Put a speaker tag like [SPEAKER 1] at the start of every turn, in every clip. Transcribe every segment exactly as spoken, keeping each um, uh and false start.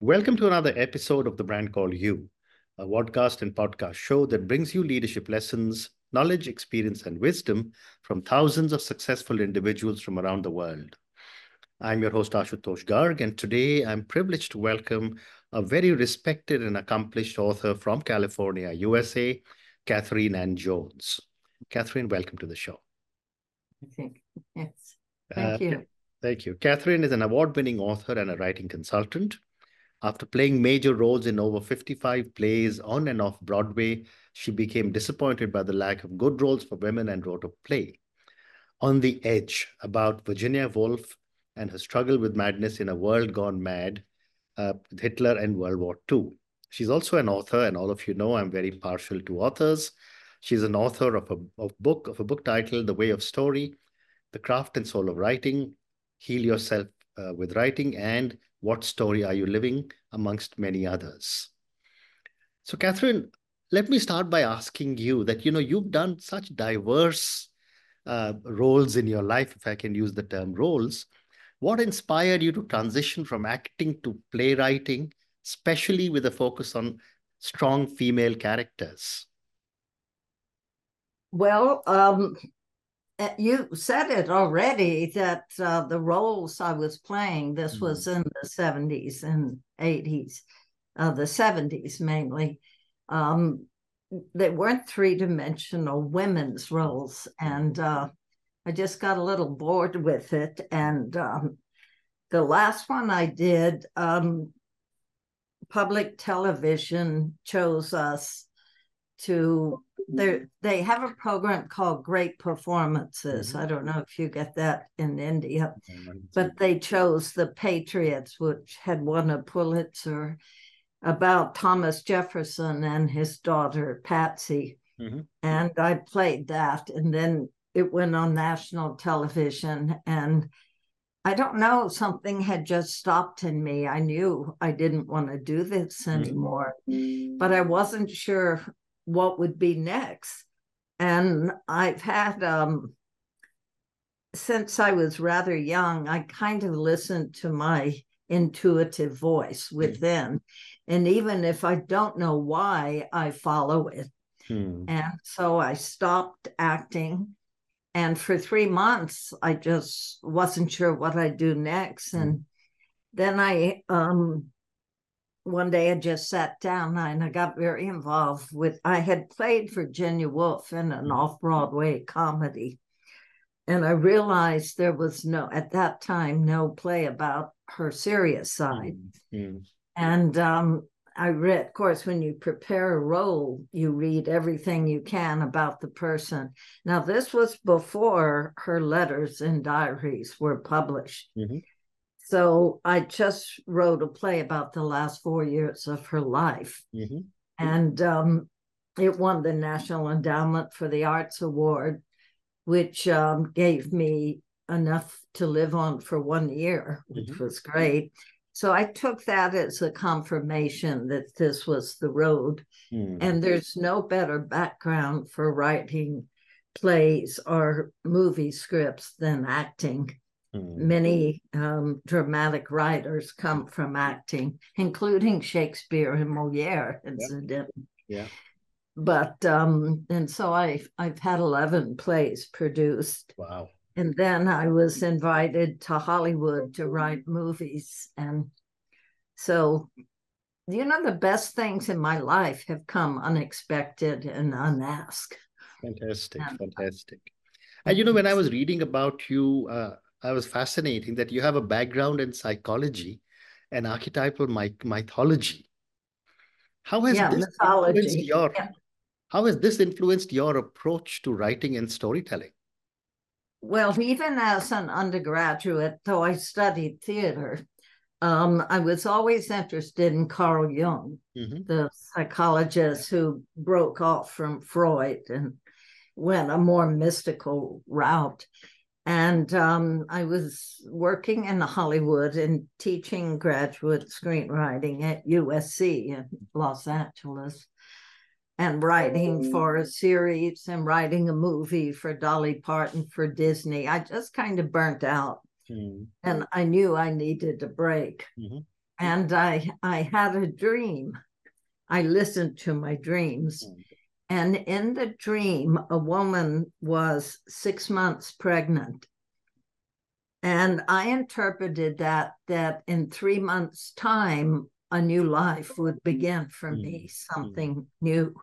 [SPEAKER 1] Welcome to another episode of The Brand Called You, a podcast and podcast show that brings you leadership lessons, knowledge, experience, and wisdom from thousands of successful individuals from around the world. I'm your host, Ashutosh Garg, and today I'm privileged to welcome a very respected and accomplished author from California, U S A, Katherine Ann Jones. Katherine, welcome to the show.
[SPEAKER 2] I think, yes.
[SPEAKER 1] Uh,
[SPEAKER 2] Thank you.
[SPEAKER 1] Thank you. Katherine is an award-winning author and a writing consultant. After playing major roles in over fifty-five plays on and off Broadway, she became disappointed by the lack of good roles for women and wrote a play, On the Edge, about Virginia Woolf and her struggle with madness in a world gone mad, uh, with Hitler and World War Two. She's also an author, and all of you know I'm very partial to authors. She's an author of a of book of a book titled The Way of Story, The Craft and Soul of Writing, Heal Yourself uh, with Writing, and What Story Are You Living, amongst many others. So, Katherine, let me start by asking you that, you know, you've done such diverse uh, roles in your life, if I can use the term roles. What inspired you to transition from acting to playwriting, especially with a focus on strong female characters?
[SPEAKER 2] Well, um, you said it already that uh, the roles I was playing, this
[SPEAKER 1] Mm-hmm.
[SPEAKER 2] was in the seventies and eighties, uh, the seventies mainly. Um, they weren't three-dimensional women's roles, and uh, I just got a little bored with it. And um, the last one I did, um, public television chose us to they have a program called Great Performances. Mm-hmm. I don't know if you get that in India, but they chose The Patriots, which had won a Pulitzer, about Thomas Jefferson and his daughter Patsy. Mm-hmm. And I played that, and then it went on national television, and I don't know, something had just stopped in me. I knew I didn't want to do this anymore, mm-hmm. but I wasn't sure what would be next. And I've had, um, since I was rather young, I kind of listened to my intuitive voice within. And even if I don't know why, I follow it. Hmm. And so I stopped acting. And for three months, I just wasn't sure what I'd do next. And hmm. then I, um, one day I just sat down and I got very involved with, I had played Virginia Woolf in an off-Broadway comedy. And I realized there was no, at that time, no play about her serious side. Mm-hmm. And um, I read, of course, when you prepare a role, you read everything you can about the person. Now, this was before her letters and diaries were published. Mm-hmm. So I just wrote a play about the last four years of her life. Mm-hmm. And um, it won the National Endowment for the Arts Award, which um, gave me enough to live on for one year, which mm-hmm. was great. So I took that as a confirmation that this was the road. Mm-hmm. And there's no better background for writing plays or movie scripts than acting. Mm-hmm. Many um, dramatic writers come from acting, including Shakespeare and Moliere, incidentally. Yeah. yeah. But, um, and so I've, I've had eleven plays produced.
[SPEAKER 1] Wow.
[SPEAKER 2] And then I was invited to Hollywood to write movies. And so, you know, the best things in my life have come unexpected and unasked.
[SPEAKER 1] Fantastic, and, fantastic. And, you know, when I was reading about you, uh, I was fascinating that you have a background in psychology and archetypal myth- mythology. How has
[SPEAKER 2] yeah,
[SPEAKER 1] this
[SPEAKER 2] mythology.
[SPEAKER 1] influenced your
[SPEAKER 2] yeah.
[SPEAKER 1] How has this influenced your approach to writing and storytelling?
[SPEAKER 2] Well, even as an undergraduate, though I studied theater, um, I was always interested in Carl Jung, mm-hmm. the psychologist who broke off from Freud and went a more mystical route. And um, I was working in Hollywood and teaching graduate screenwriting at U S C in Los Angeles, and writing for a series and writing a movie for Dolly Parton for Disney. I just kind of burnt out. Mm-hmm. And I knew I needed a break. Mm-hmm. And I, I had a dream. I listened to my dreams. Mm. And in the dream, a woman was six months pregnant. And I interpreted that, that in three months' time, a new life would begin for mm. me, something mm. new.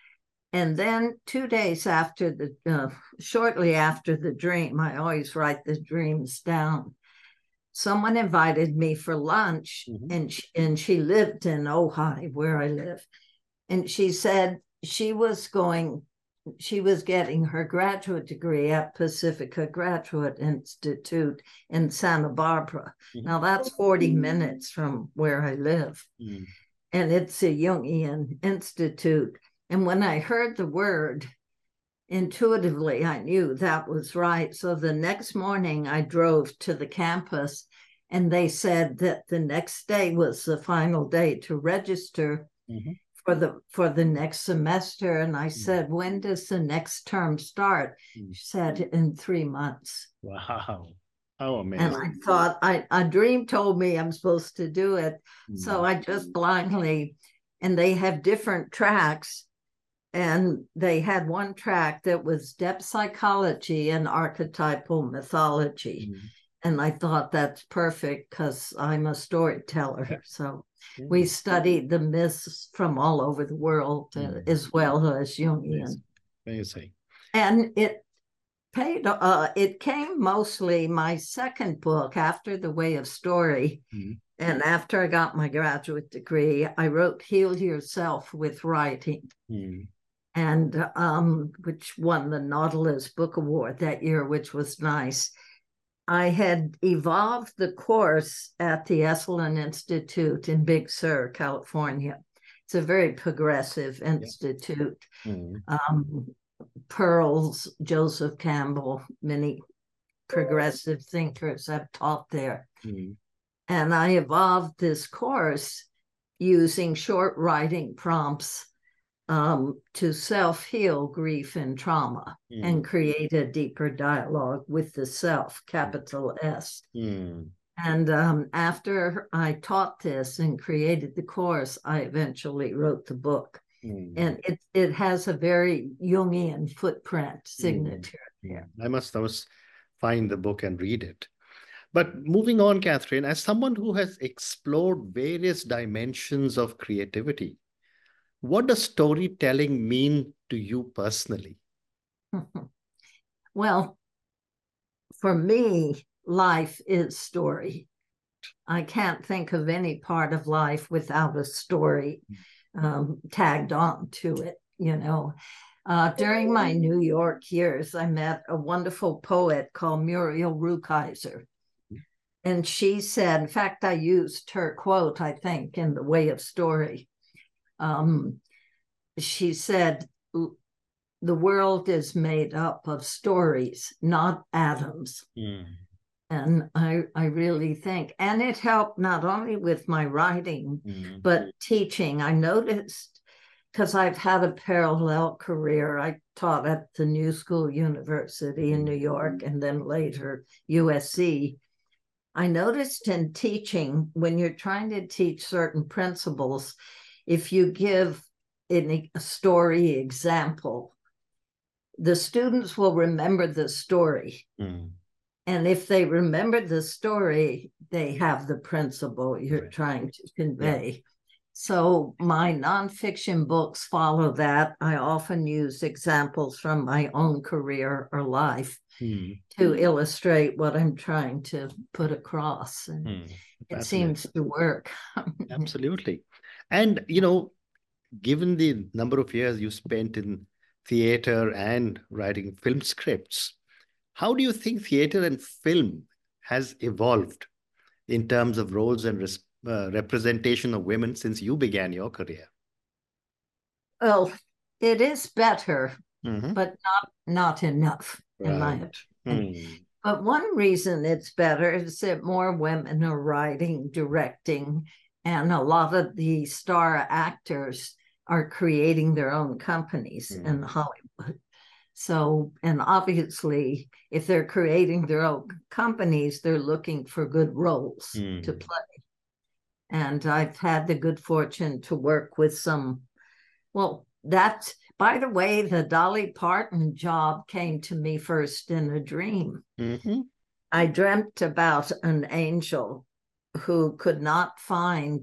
[SPEAKER 2] And then two days after the, uh, shortly after the dream, I always write the dreams down. Someone invited me for lunch, mm-hmm. and, she, and she lived in Ojai, where I live. And she said she was going, she was getting her graduate degree at Pacifica Graduate Institute in Santa Barbara. Mm-hmm. Now that's forty minutes from where I live. Mm-hmm. And it's a Jungian institute. And when I heard the word, intuitively, I knew that was right. So the next morning I drove to the campus, and they said that the next day was the final day to register mm-hmm. for the for the next semester. And I mm-hmm. said, when does the next term start? Mm-hmm. She said, in three months.
[SPEAKER 1] Wow. Oh, amazing.
[SPEAKER 2] And I thought, I, a dream told me I'm supposed to do it. Mm-hmm. So I just blindly, and they have different tracks. And they had one track that was depth psychology and archetypal mythology. Mm-hmm. And I thought that's perfect because I'm a storyteller. Yeah. So yeah. we studied the myths from all over the world mm-hmm. uh, as well as Jungian.
[SPEAKER 1] Amazing.
[SPEAKER 2] And it paid, uh, it came mostly my second book after The Way of Story. Mm-hmm. And after I got my graduate degree, I wrote Heal Yourself with Writing. Mm-hmm. And um, which won the Nautilus Book Award that year, which was nice. I had evolved the course at the Esalen Institute in Big Sur, California. It's a very progressive institute. Yeah. Mm-hmm. um, Pearls, Joseph Campbell, many progressive thinkers have taught there. Mm-hmm. And I evolved this course using short writing prompts Um, to self-heal grief and trauma mm. and create a deeper dialogue with the self, capital S. Mm. And um, after I taught this and created the course, I eventually wrote the book. Mm. And it it has a very Jungian footprint signature mm. there.
[SPEAKER 1] I must, I must find the book and read it. But moving on, Catherine, as someone who has explored various dimensions of creativity, what does storytelling mean to you personally?
[SPEAKER 2] Well, for me, life is story. I can't think of any part of life without a story um, tagged on to it, you know. Uh, during my New York years, I met a wonderful poet called Muriel Rukeyser. And she said, in fact, I used her quote, I think, in The Way of Story. Um, she said, the world is made up of stories, not atoms. Mm. And I, I really think, and it helped not only with my writing, mm. but teaching. I noticed, because I've had a parallel career. I taught at the New School University in New York and then later U S C. I noticed in teaching, when you're trying to teach certain principles, if you give in a story example, the students will remember the story. Mm. And if they remember the story, they have the principle you're right. trying to convey. Yeah. So my nonfiction books follow that. I often use examples from my own career or life mm. to illustrate what I'm trying to put across. And mm. it seems to work.
[SPEAKER 1] Absolutely. And, you know, given the number of years you spent in theater and writing film scripts, how do you think theater and film has evolved in terms of roles and res- uh, representation of women since you began your career?
[SPEAKER 2] Well, it is better, mm-hmm. but not not enough, right. in my opinion. Mm. But one reason it's better is that more women are writing, directing, and a lot of the star actors are creating their own companies mm. in Hollywood. So, and obviously, if they're creating their own companies, they're looking for good roles mm. to play. And I've had the good fortune to work with some, well, that's, by the way, the Dolly Parton job came to me first in a dream.
[SPEAKER 1] Mm-hmm.
[SPEAKER 2] I dreamt about an angel who could not find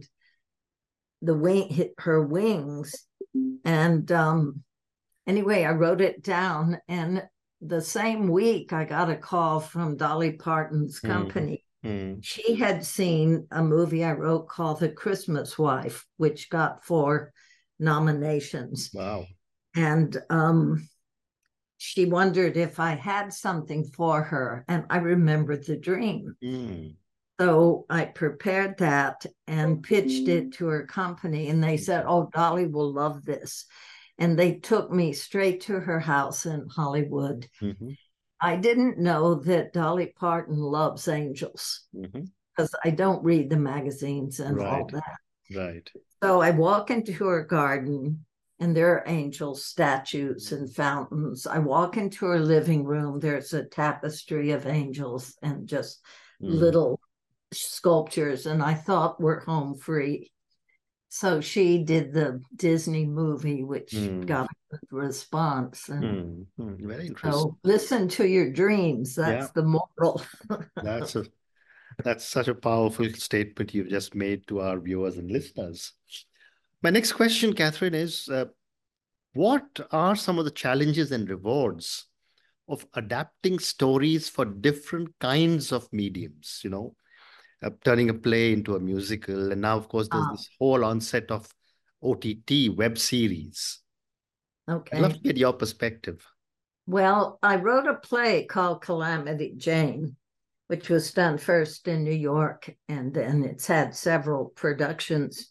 [SPEAKER 2] the wing, her wings. And um, anyway, I wrote it down. And the same week, I got a call from Dolly Parton's company.
[SPEAKER 1] Mm-hmm.
[SPEAKER 2] She had seen a movie I wrote called The Christmas Wife, which got four nominations.
[SPEAKER 1] Wow.
[SPEAKER 2] And um, she wondered if I had something for her. And I remembered the dream.
[SPEAKER 1] Mm.
[SPEAKER 2] So I prepared that and pitched it to her company. And they said, oh, Dolly will love this. And they took me straight to her house in Hollywood.
[SPEAKER 1] Mm-hmm.
[SPEAKER 2] I didn't know that Dolly Parton loves angels
[SPEAKER 1] because
[SPEAKER 2] mm-hmm. I don't read the magazines and
[SPEAKER 1] right.
[SPEAKER 2] all that.
[SPEAKER 1] Right.
[SPEAKER 2] So I walk into her garden and there are angel statues and fountains. I walk into her living room. There's a tapestry of angels and just mm. little sculptures. And I thought we're home free. So she did the Disney movie, which mm. got a good response. And
[SPEAKER 1] mm. Mm. Very interesting.
[SPEAKER 2] So listen to your dreams. That's yeah. the moral.
[SPEAKER 1] That's a that's such a powerful statement you've just made to our viewers and listeners. My next question, Catherine, is uh, what are some of the challenges and rewards of adapting stories for different kinds of mediums? You know, uh, turning a play into a musical, and now, of course, there's uh, this whole onset of O T T web series.
[SPEAKER 2] Okay,
[SPEAKER 1] I'd love to get your perspective.
[SPEAKER 2] Well, I wrote a play called Calamity Jane, which was done first in New York, and then it's had several productions.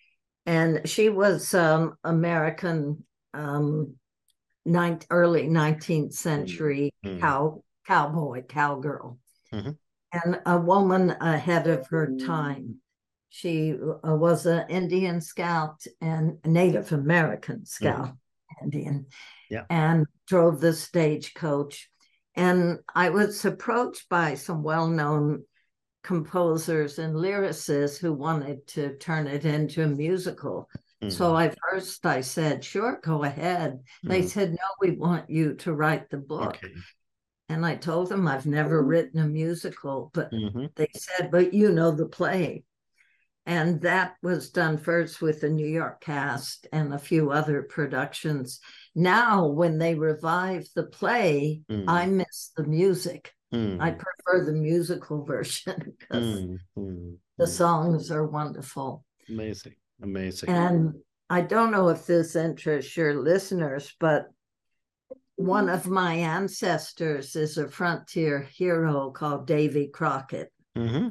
[SPEAKER 2] And she was um, American, um, ninth, early nineteenth century mm-hmm. cow, cowboy, cowgirl, mm-hmm. and a woman ahead of her time. She uh, was an Indian scout and Native American scout, mm-hmm. Indian,
[SPEAKER 1] yeah.
[SPEAKER 2] and drove the stagecoach. And I was approached by some well-known composers and lyricists who wanted to turn it into a musical. Mm-hmm. So I first I said, sure, go ahead. Mm-hmm. They said, no, we want you to write the book. Okay. And I told them I've never written a musical, but mm-hmm. they said, but you know the play. And that was done first with the New York cast and a few other productions. Now, when they revive the play, mm. I miss the music. Mm. I prefer the musical version because mm. Mm. the songs are wonderful.
[SPEAKER 1] Amazing, amazing.
[SPEAKER 2] And I don't know if this interests your listeners, but one of my ancestors is a frontier hero called Davy Crockett.
[SPEAKER 1] Mm-hmm.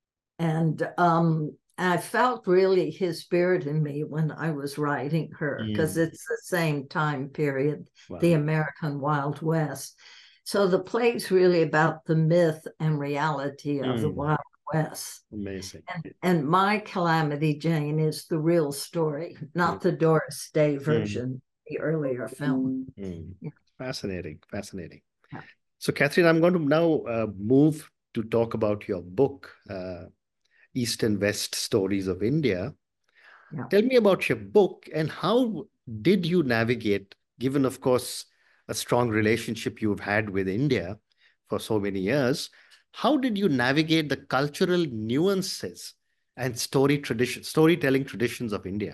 [SPEAKER 2] And um, I felt really his spirit in me when I was writing her, because mm. it's the same time period, wow. the American Wild West. So the play's really about the myth and reality of mm. the Wild West.
[SPEAKER 1] Amazing.
[SPEAKER 2] And, and my Calamity Jane is the real story, not mm. the Doris Day version, mm. the earlier film.
[SPEAKER 1] Mm. Yeah. Fascinating, fascinating. Yeah. So, Catherine, I'm going to now uh, move to talk about your book, uh, East and West Stories of India.
[SPEAKER 2] Yeah.
[SPEAKER 1] Tell me about your book and how did you navigate, given, of course, a strong relationship you've had with India for so many years, how did you navigate the cultural nuances and story tradition, storytelling traditions of India?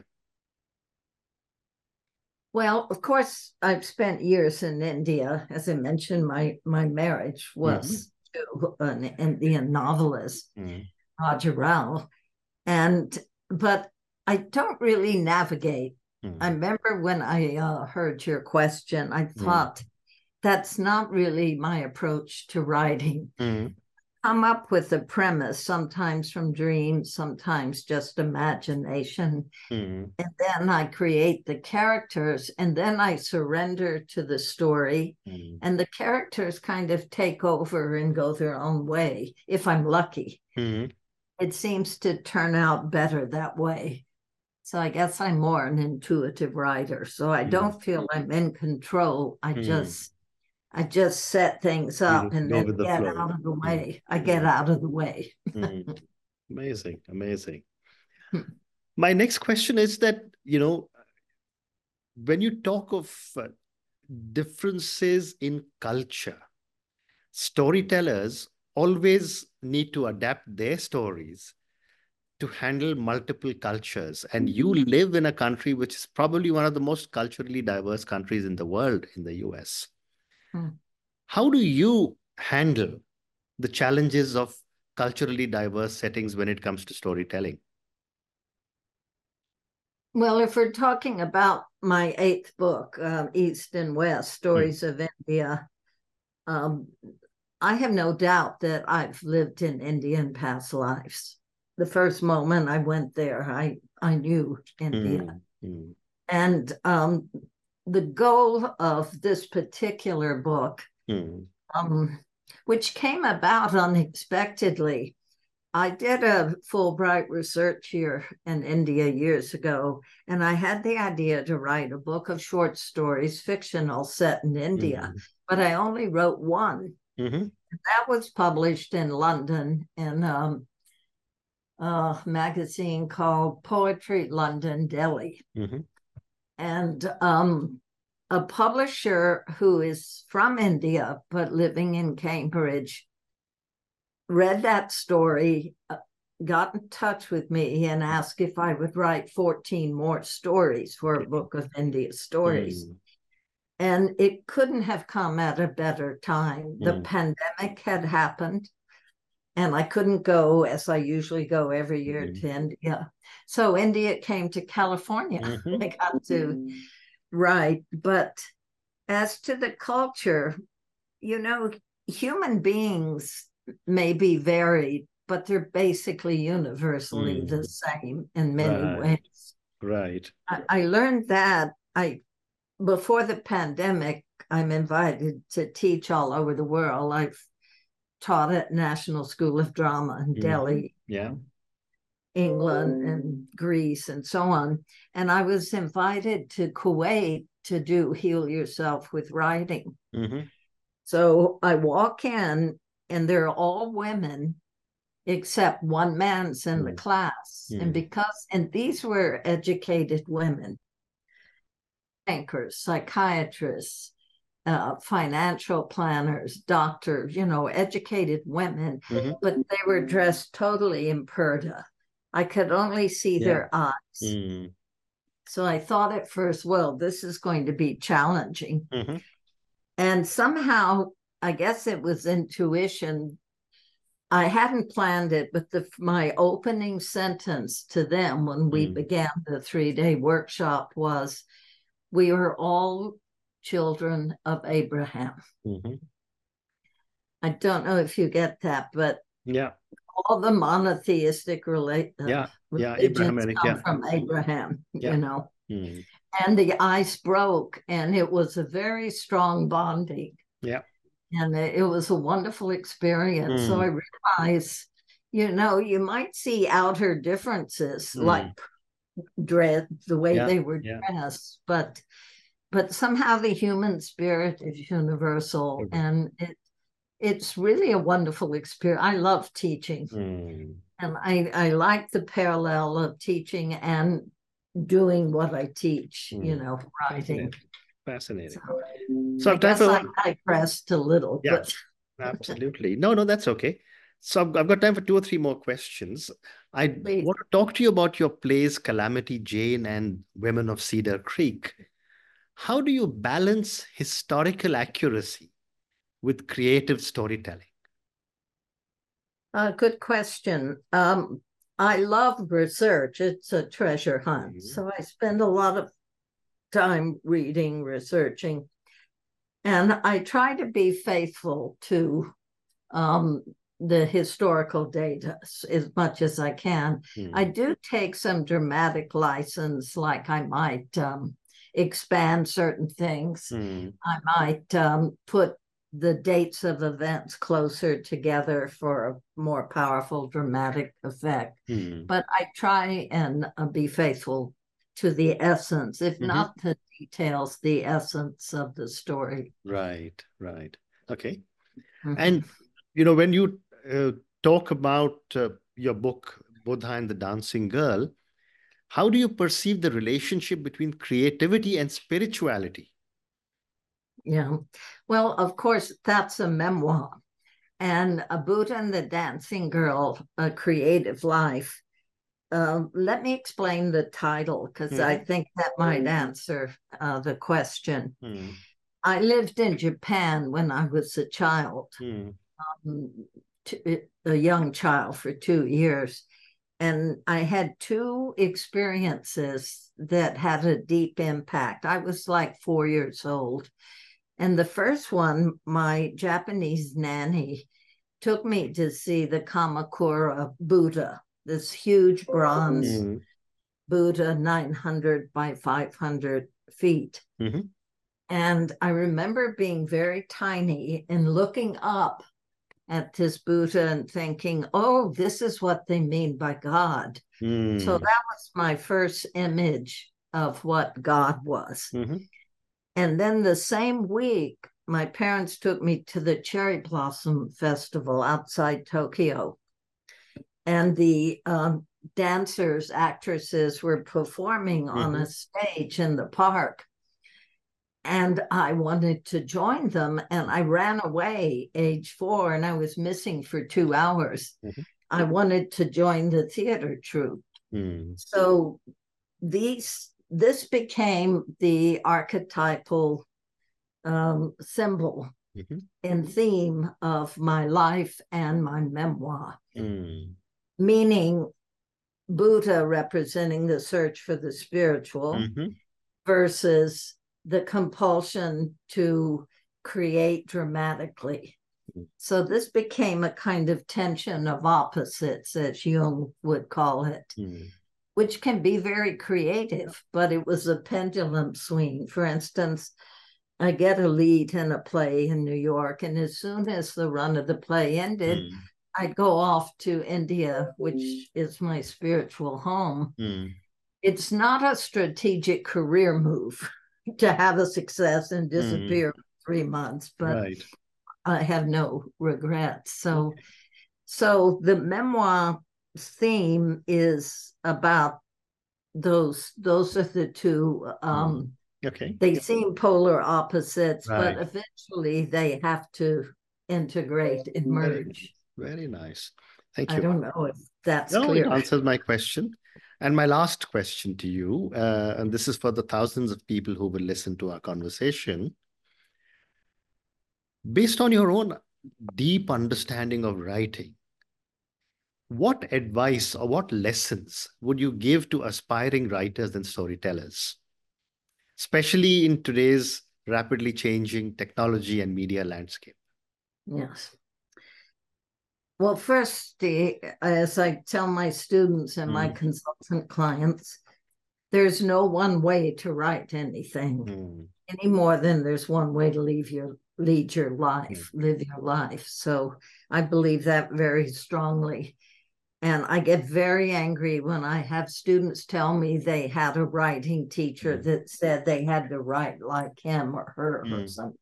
[SPEAKER 2] Well, of course, I've spent years in India. As I mentioned, my, my marriage was mm-hmm. to an Indian novelist. Mm-hmm. Raja Rao, and but I don't really navigate. Mm. I remember when I uh, heard your question, I thought mm. that's not really my approach to writing.
[SPEAKER 1] Mm.
[SPEAKER 2] Come up with a premise, sometimes from dreams, sometimes just imagination,
[SPEAKER 1] mm.
[SPEAKER 2] and then I create the characters, and then I surrender to the story,
[SPEAKER 1] mm.
[SPEAKER 2] and the characters kind of take over and go their own way if I'm lucky.
[SPEAKER 1] Mm.
[SPEAKER 2] It seems to turn out better that way. So I guess I'm more an intuitive writer. So I don't feel I'm in control. I mm. just I just set things up and then the get flow. out of the way. Mm. I get mm. out of the way.
[SPEAKER 1] mm. Amazing, amazing. My next question is that, you know, when you talk of uh, differences in culture, storytellers always need to adapt their stories to handle multiple cultures. And you live in a country which is probably one of the most culturally diverse countries in the world, in the U S.
[SPEAKER 2] Mm.
[SPEAKER 1] How do you handle the challenges of culturally diverse settings when it comes to storytelling?
[SPEAKER 2] Well, if we're talking about my eighth book, uh, East and West, Stories
[SPEAKER 1] Mm.
[SPEAKER 2] of India, um, I have no doubt that I've lived in India in past lives. The first moment I went there, I, I knew India.
[SPEAKER 1] Mm. Mm.
[SPEAKER 2] And um, the goal of this particular book,
[SPEAKER 1] Mm.
[SPEAKER 2] um, which came about unexpectedly, I did a Fulbright research here in India years ago, and I had the idea to write a book of short stories, fictional, set in India,
[SPEAKER 1] Mm.
[SPEAKER 2] but I only wrote one.
[SPEAKER 1] Mm-hmm.
[SPEAKER 2] That was published in London in um, a magazine called Poetry London, Delhi.
[SPEAKER 1] Mm-hmm.
[SPEAKER 2] And um, a publisher who is from India but living in Cambridge read that story, uh, got in touch with me and asked if I would write fourteen more stories for a book of India stories.
[SPEAKER 1] Mm.
[SPEAKER 2] And it couldn't have come at a better time. The
[SPEAKER 1] Mm.
[SPEAKER 2] pandemic had happened, and I couldn't go as I usually go every year
[SPEAKER 1] Mm.
[SPEAKER 2] to India. So India came to California.
[SPEAKER 1] Mm-hmm.
[SPEAKER 2] I got to write. But as to the culture, you know, human beings may be varied, but they're basically universally
[SPEAKER 1] Mm.
[SPEAKER 2] the same in many
[SPEAKER 1] Right.
[SPEAKER 2] ways.
[SPEAKER 1] Right.
[SPEAKER 2] I, I learned that I before the pandemic, I'm invited to teach all over the world. I've taught at National School of Drama in
[SPEAKER 1] Mm-hmm.
[SPEAKER 2] Delhi,
[SPEAKER 1] Yeah.
[SPEAKER 2] England, and Greece, and so on. And I was invited to Kuwait to do Heal Yourself with Writing.
[SPEAKER 1] Mm-hmm.
[SPEAKER 2] So I walk in, and they're all women, except one man's in the
[SPEAKER 1] Mm.
[SPEAKER 2] class.
[SPEAKER 1] Mm.
[SPEAKER 2] And because, and these were educated women, bankers, psychiatrists, uh, financial planners, doctors, you know, educated women,
[SPEAKER 1] Mm-hmm.
[SPEAKER 2] but they were dressed totally in purdah. I could only see
[SPEAKER 1] Yeah.
[SPEAKER 2] their eyes.
[SPEAKER 1] Mm.
[SPEAKER 2] So I thought at first, well, this is going to be challenging.
[SPEAKER 1] Mm-hmm.
[SPEAKER 2] And somehow, I guess it was intuition. I hadn't planned it, but the, my opening sentence to them when we
[SPEAKER 1] Mm.
[SPEAKER 2] began the three-day workshop was, we are all children of Abraham.
[SPEAKER 1] Mm-hmm.
[SPEAKER 2] I don't know if you get that, but
[SPEAKER 1] Yeah.
[SPEAKER 2] all the monotheistic relate, uh,
[SPEAKER 1] Yeah. Yeah.
[SPEAKER 2] religions
[SPEAKER 1] Abrahamic.
[SPEAKER 2] come
[SPEAKER 1] Yeah.
[SPEAKER 2] from Abraham,
[SPEAKER 1] Yeah.
[SPEAKER 2] you know.
[SPEAKER 1] Mm.
[SPEAKER 2] And the ice broke, and it was a very strong bonding.
[SPEAKER 1] Yeah.
[SPEAKER 2] And it, it was a wonderful experience.
[SPEAKER 1] Mm.
[SPEAKER 2] So I realized, you know, you might see outer differences,
[SPEAKER 1] Mm.
[SPEAKER 2] like dress, the way
[SPEAKER 1] Yeah.
[SPEAKER 2] they were
[SPEAKER 1] Yeah.
[SPEAKER 2] dressed, but but somehow the human spirit is universal,
[SPEAKER 1] Okay.
[SPEAKER 2] and it it's really a wonderful experience. I love teaching,
[SPEAKER 1] Mm.
[SPEAKER 2] and I I like the parallel of teaching and doing what I teach.
[SPEAKER 1] Mm.
[SPEAKER 2] You know, writing.
[SPEAKER 1] Fascinating. Fascinating.
[SPEAKER 2] So,
[SPEAKER 1] So
[SPEAKER 2] I
[SPEAKER 1] I've time
[SPEAKER 2] guess
[SPEAKER 1] for
[SPEAKER 2] I
[SPEAKER 1] one.
[SPEAKER 2] digressed a little,
[SPEAKER 1] Yeah.
[SPEAKER 2] but
[SPEAKER 1] Absolutely. No, no, that's okay. So I've, I've got time for two or three more questions. I
[SPEAKER 2] please.
[SPEAKER 1] want to talk to you about your plays Calamity Jane and Women of Cedar Creek. How do you balance historical accuracy with creative storytelling?
[SPEAKER 2] Uh, good question. Um, I love research. It's a treasure hunt.
[SPEAKER 1] Mhm.
[SPEAKER 2] So I spend a lot of time reading, researching, and I try to be faithful to um, the historical data as much as I can.
[SPEAKER 1] Mm.
[SPEAKER 2] I do take some dramatic license, like I might um, expand certain things.
[SPEAKER 1] Mm.
[SPEAKER 2] I might um, put the dates of events closer together for a more powerful dramatic effect.
[SPEAKER 1] Mm.
[SPEAKER 2] But I try and uh, be faithful to the essence, if
[SPEAKER 1] Mm-hmm.
[SPEAKER 2] not the details, the essence of the story.
[SPEAKER 1] Right, right. Okay.
[SPEAKER 2] Mm-hmm.
[SPEAKER 1] And, you know, when you uh, talk about uh, your book, Buddha and the Dancing Girl, how do you perceive the relationship between creativity and spirituality?
[SPEAKER 2] Yeah. Well, of course, that's a memoir. And A Buddha and the Dancing Girl, A Creative Life. Uh, let me explain the title because mm-hmm. I think that might answer uh, the question. Mm. I lived in Japan when I was a child, mm. um, t- a young child for two years. And I had two experiences that had a deep impact. I was like four years old. And the first one, my Japanese nanny took me to see the Kamakura Buddha, this huge bronze mm. Buddha, nine hundred by five hundred feet. Mm-hmm. And I remember being very tiny and looking up at this Buddha and thinking, oh, this is what they mean by God. Mm. So that was my first image of what God was. Mm-hmm. And then the same week, my parents took me to the Cherry Blossom Festival outside Tokyo. And the um, dancers, actresses were performing mm-hmm. on a stage in the park. And I wanted to join them. And I ran away age four, and I was missing for two hours. Mm-hmm. I wanted to join the theater troupe. Mm. So these this became the archetypal um, symbol mm-hmm. and theme of my life and my memoir. Mm. Meaning Buddha representing the search for the spiritual mm-hmm. versus the compulsion to create dramatically. Mm. So this became a kind of tension of opposites, as Jung would call it, mm. which can be very creative, but it was a pendulum swing. For instance, I get a lead in a play in New York, and as soon as the run of the play ended, mm. I'd go off to India, which is my spiritual home. Mm. It's not a strategic career move to have a success and disappear mm. for three months, but right. I have no regrets. So, okay. so the memoir theme is about those. Those are the two. Um,
[SPEAKER 1] mm. Okay.
[SPEAKER 2] They seem polar opposites, right. but eventually they have to integrate and merge.
[SPEAKER 1] Very, very nice. Thank you.
[SPEAKER 2] I don't know if that's
[SPEAKER 1] no,
[SPEAKER 2] clear.
[SPEAKER 1] It answers my question. And my last question to you, uh, and this is for the thousands of people who will listen to our conversation. Based on your own deep understanding of writing, what advice or what lessons would you give to aspiring writers and storytellers, especially in today's rapidly changing technology and media landscape?
[SPEAKER 2] Yes. Well, first, the, as I tell my students and mm. my consultant clients, there's no one way to write anything mm. any more than there's one way to leave your, lead your life, mm. live your life. So I believe that very strongly. And I get very angry when I have students tell me they had a writing teacher mm. that said they had to write like him or her mm. or something.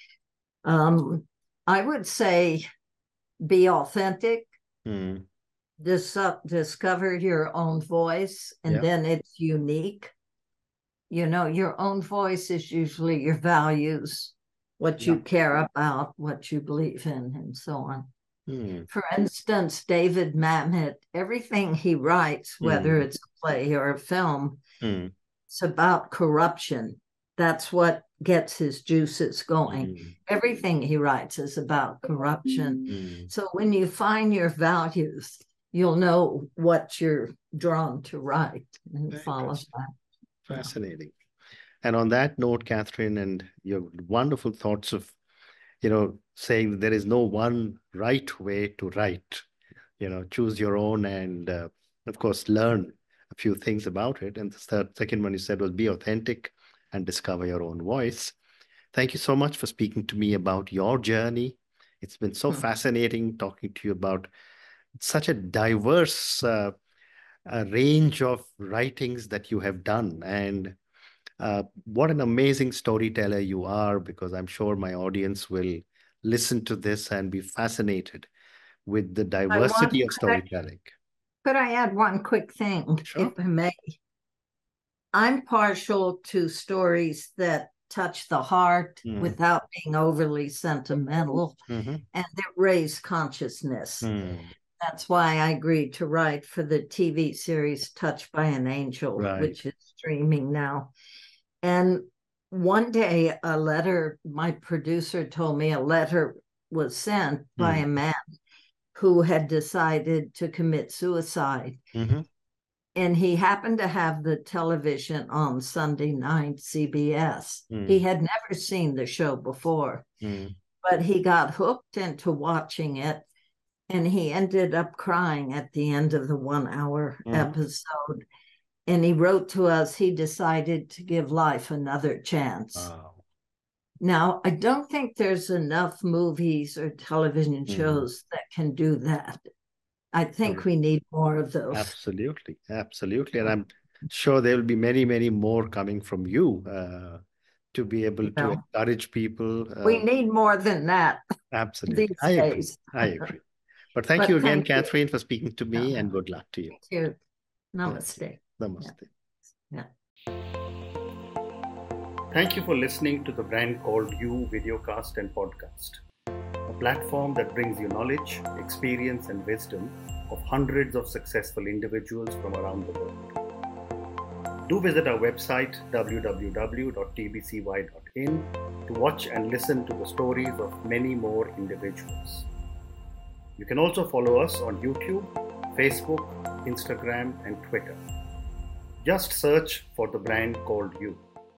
[SPEAKER 2] Um, I would say be authentic, mm. Dis- discover your own voice, and yep. then it's unique. You know, your own voice is usually your values, what you yep. care about, what you believe in, and so on. Mm. For instance, David Mamet, everything he writes, whether mm. it's a play or a film, mm. it's about corruption. That's what gets his juices going. Mm. Everything he writes is about corruption. Mm. So when you find your values, you'll know what you're drawn to write and follow that.
[SPEAKER 1] Fascinating. And on that note, Catherine, and your wonderful thoughts of, you know, saying there is no one right way to write, you know, choose your own and, uh, of course, learn a few things about it. And the third, second one you said was be authentic and discover your own voice. Thank you so much for speaking to me about your journey. It's been so hmm. fascinating talking to you about such a diverse uh, uh, range of writings that you have done. And uh, what an amazing storyteller you are, because I'm sure my audience will listen to this and be fascinated with the diversity of storytelling.
[SPEAKER 2] Could I add one quick thing,
[SPEAKER 1] Sure.
[SPEAKER 2] if I may? I'm partial to stories that touch the heart
[SPEAKER 1] Mm.
[SPEAKER 2] without being overly sentimental
[SPEAKER 1] Mm-hmm.
[SPEAKER 2] and that raise consciousness.
[SPEAKER 1] Mm.
[SPEAKER 2] That's why I agreed to write for the T V series Touched by an Angel,
[SPEAKER 1] Right.
[SPEAKER 2] which is streaming now. And one day, a letter, my producer told me a letter was sent by
[SPEAKER 1] Mm.
[SPEAKER 2] a man who had decided to commit suicide.
[SPEAKER 1] Mm-hmm.
[SPEAKER 2] And he happened to have the television on Sunday night, C B S.
[SPEAKER 1] Mm.
[SPEAKER 2] He had never seen the show before,
[SPEAKER 1] Mm.
[SPEAKER 2] but he got hooked into watching it. And he ended up crying at the end of the one hour
[SPEAKER 1] Mhm.
[SPEAKER 2] episode. And he wrote to us, he decided to give life another chance.
[SPEAKER 1] Wow.
[SPEAKER 2] Now, I don't think there's enough movies or television
[SPEAKER 1] Mhm.
[SPEAKER 2] shows that can do that. I think
[SPEAKER 1] Correct.
[SPEAKER 2] we need more of those.
[SPEAKER 1] Absolutely. Absolutely. And I'm sure there will be many, many more coming from you uh, to be able to
[SPEAKER 2] Well,
[SPEAKER 1] encourage people.
[SPEAKER 2] we
[SPEAKER 1] Uh,
[SPEAKER 2] need more than that
[SPEAKER 1] absolutely.
[SPEAKER 2] these
[SPEAKER 1] I agree.
[SPEAKER 2] days.
[SPEAKER 1] I agree. But thank
[SPEAKER 2] But
[SPEAKER 1] you again,
[SPEAKER 2] thank you.
[SPEAKER 1] Catherine, for speaking to me,
[SPEAKER 2] Uh,
[SPEAKER 1] and good luck to you.
[SPEAKER 2] Thank you. Namaste.
[SPEAKER 1] Namaste.
[SPEAKER 2] Yeah.
[SPEAKER 1] Thank you for listening to the Brand Called You videocast and podcast, a platform that brings you knowledge, experience, and wisdom of hundreds of successful individuals from around the world. Do visit our website, w w w dot t b c y dot in, to watch and listen to the stories of many more individuals. You can also follow us on YouTube, Facebook, Instagram, and Twitter. Just search for the Brand Called You.